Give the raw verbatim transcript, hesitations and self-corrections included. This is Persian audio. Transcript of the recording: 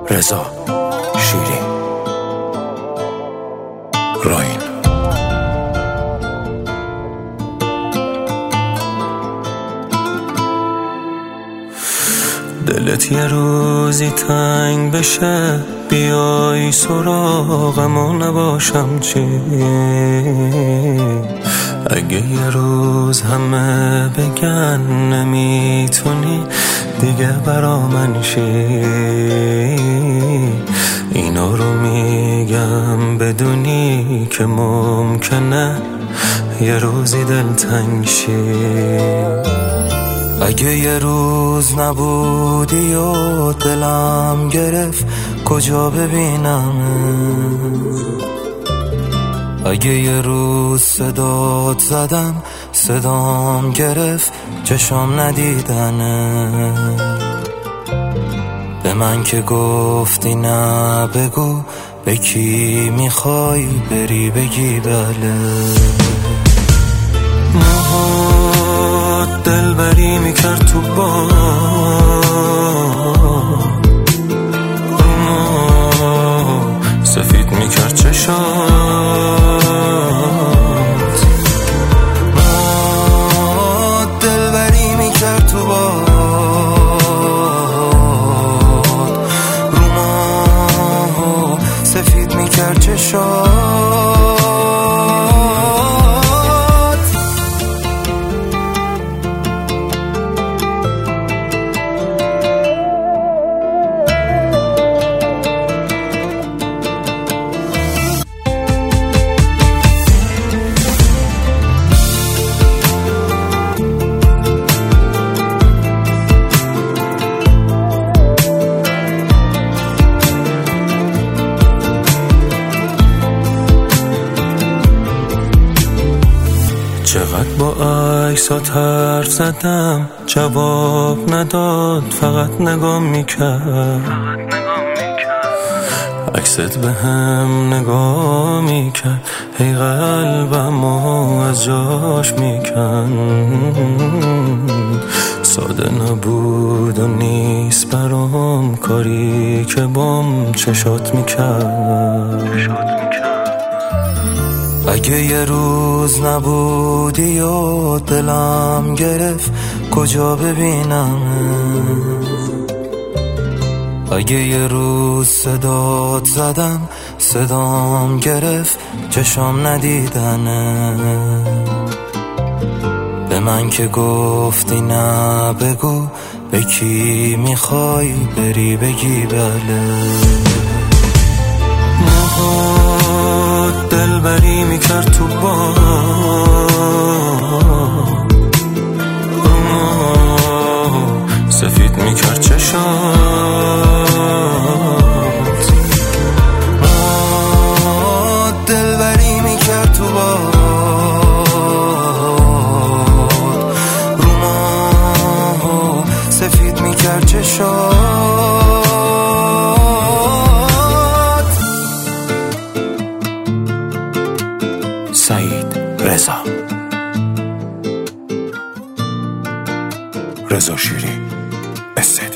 رضا شیری راین. دلت یه روزی تنگ بشه، بیای سراغم و نباشم چی؟ اگه یه روز همه بگن نمیتونی دیگه برا من شی، اینا رو میگم بدونی که ممکنه یه روزی دلتنگ شی. اگه یه روز نبودی و دلم گرفت کجا ببینم؟ اگه یه روز صدات زدم صدام گرفت چشام ندیدنه، به من که گفتی نه بگو به کی میخوای بری بگی بله. موهات دلبری میکرد تو با سفید میکرد چشات، موهات دلبری میکرد تو با رو ما سفید میکرد چشات. چقدر با عکسات حرف زدم جواب نداد، فقط نگام میکرد، عکست به هم نگاه میکرد، هی قلبمو از جاش میکند. ساده نبود و نیست برام کاری که بام چشات میکرد. اگه یه روز نبودی و دلم گرفت کجا ببینم؟ اگه یه روز صدات زدم صدام گرفت چشام ندیدنه، به من که گفتی نه بگو به کی میخوای بری بگی بله. موهات دلبری میکرد تو با سفید میکرد چشات، موهات دلبری میکرد تو با رو ما سفید میکرد چشات. سعید رضا رضا شیری.